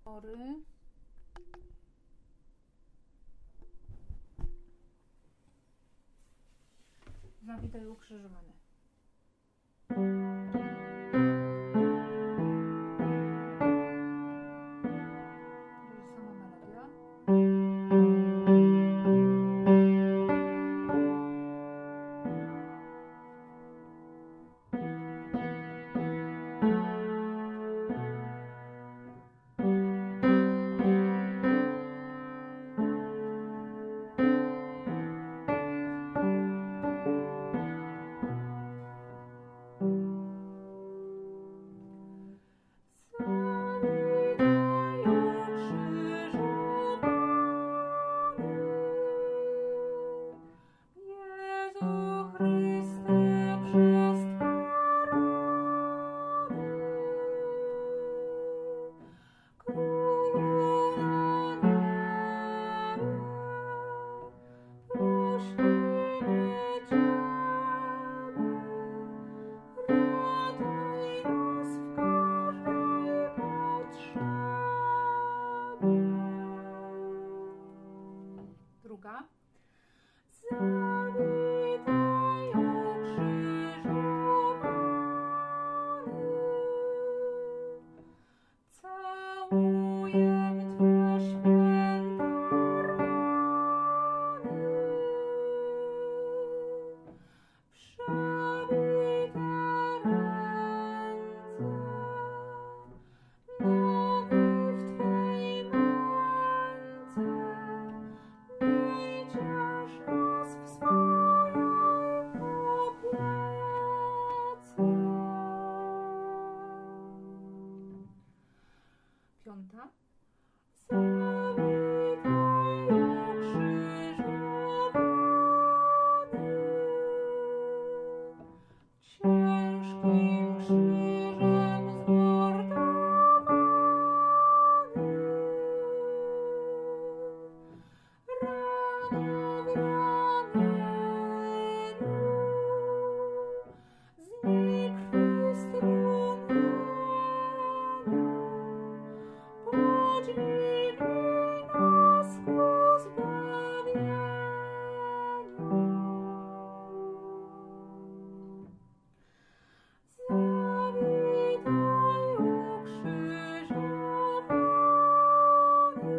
Zawitaj ukrzyżowany. Sama melodia. Druga. Zawitaj ukrzyżowany, całuję Twe święte rany, przebite ręce, nogi w Twej męce. Wiedziesz nas w swojej opiece. Piąta. Zawitaj ukrzyżowany, ciężkim krzyżem zmordowany. Rana w ramieniu, z niej krwi strumienia, podźwignij nas ku zbawieniu. Zawitaj ukrzyżowany,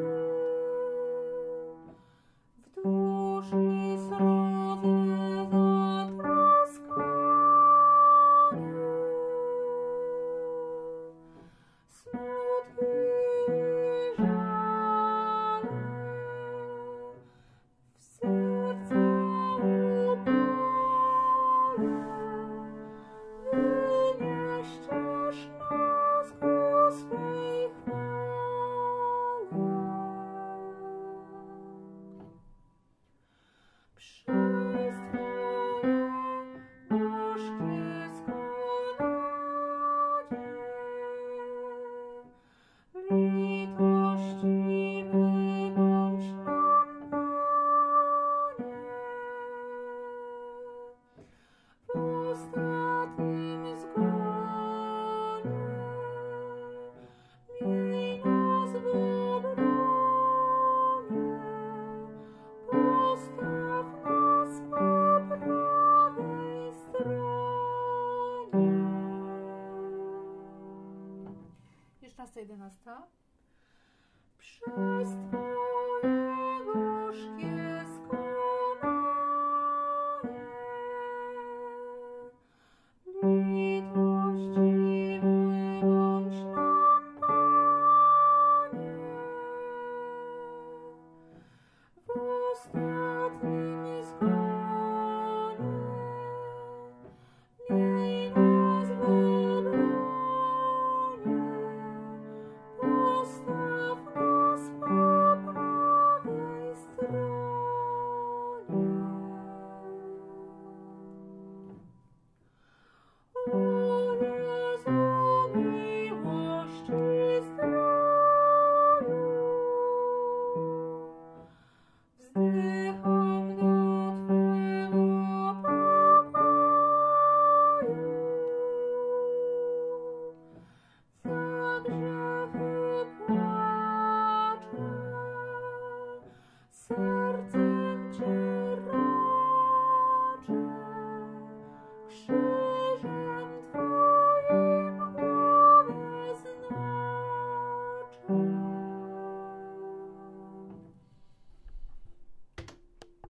w duszy srodze zatroskany, smutki i żale w serce upale, wynieściesz nas ku swej chwale. Przez Twoje gorzkie skonadzie, litościwy bądź nam, Panie. W ostatnim zgonie miej nas w obronie, postaw nas po prawej stronie. Jeszcze raz ta 11. Przez Twoje